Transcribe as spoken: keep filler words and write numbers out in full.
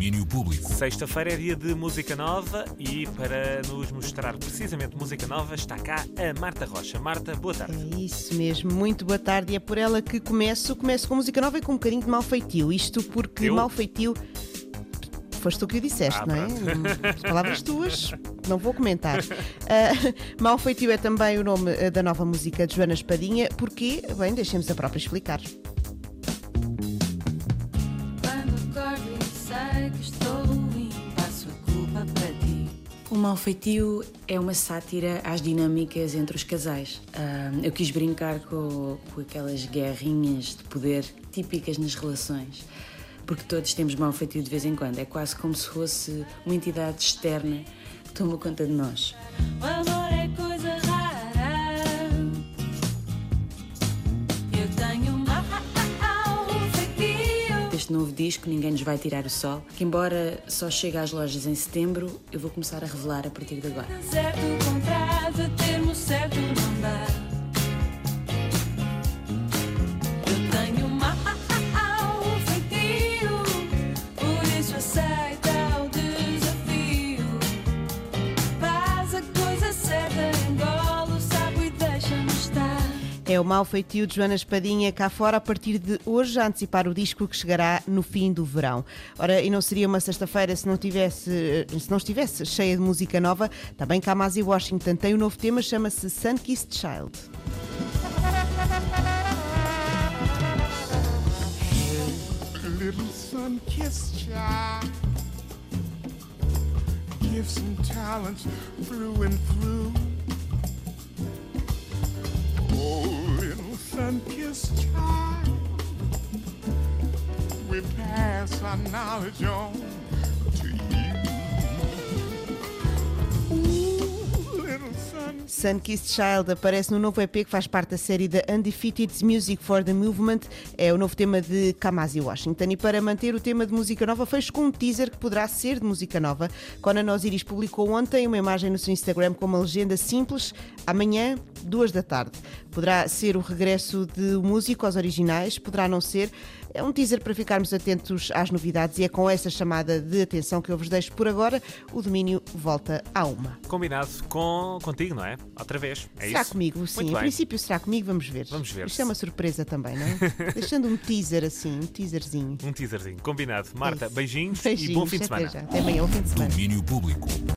Domínio Público. Sexta-feira é dia de música nova e para nos mostrar precisamente música nova está cá a Marta Rocha. Marta, boa tarde. É isso mesmo, muito boa tarde. E é por ela que começo. Começo com música nova e com um bocadinho de mau feitio. Isto porque Eu? mau feitio... Foste tu que o disseste, Ah, não é? pronto. Palavras tuas, não vou comentar. Uh, Mau feitio é também o nome uh, da nova música de Joana Espadinha. Porquê? Bem, deixemos a própria explicar. Quando acordo e sei que estou ruim, passo a culpa para ti. O mau feitio é uma sátira às dinâmicas entre os casais. Ah, eu quis brincar com, com aquelas guerrinhas de poder típicas nas relações, porque todos temos mau feitio de vez em quando. É quase como se fosse uma entidade externa que toma conta de nós. O amor é coisa rara. Eu tenho mau feitio. Este novo disco, Ninguém Nos Vai Tirar o Sol, que embora só chegue às lojas em setembro, eu vou começar a revelar a partir de agora. Certo contrato, termo certo não dá. Eu tenho mau feitio, por isso aceita o desafio. Faz a coisa certa, engola o sapo e deixa-me estar. É o Mau Feitio de Joana Espadinha cá fora a partir de hoje, a antecipar o disco que chegará no fim do verão. Ora, e não seria uma sexta-feira se não tivesse, se não estivesse cheia de música nova. Também Kamasi Washington tem um novo tema, chama-se Sun-Kissed Child. Little sun-kissed child, gifts and talents through and through. Oh, little sun-kissed child, we pass our knowledge on to you. Ooh, little sun. Sun-Kissed Child aparece no novo E P que faz parte da série da Undefeated Music for the Movement. É o novo tema de Kamasi Washington. E para manter o tema de música nova, fez com um teaser que poderá ser de música nova. Conan Osiris publicou ontem uma imagem no seu Instagram com uma legenda simples: amanhã, duas da tarde. Poderá ser o regresso de um músico aos originais, poderá não ser. É um teaser para ficarmos atentos às novidades e é com essa chamada de atenção que eu vos deixo por agora. O domínio volta à uma. Combinado com, contigo, não é? Outra vez. É Será isso? comigo, sim. Muito Em bem. princípio será comigo, vamos ver. Vamos ver. Isto é uma surpresa também, não é? Deixando um teaser assim, um teaserzinho. Um teaserzinho. Combinado. Marta, isso. beijinhos, Beijinhos, e bom fim de até semana. já. Até amanhã, bom fim de semana. Domínio Público.